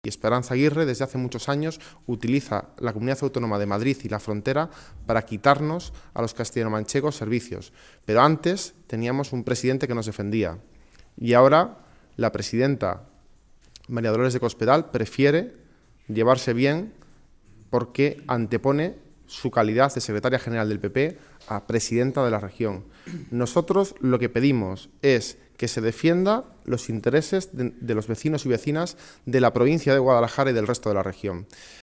Y Esperanza Aguirre, desde hace muchos años, utiliza la Comunidad Autónoma de Madrid y la frontera para quitarnos a los castellanomanchegos servicios. Pero antes teníamos un presidente que nos defendía. Y ahora la presidenta María Dolores de Cospedal prefiere llevarse bien porque antepone su calidad de secretaria general del PP a presidenta de la región. Nosotros lo que pedimos es que se defienda los intereses de los vecinos y vecinas de la provincia de Guadalajara y del resto de la región.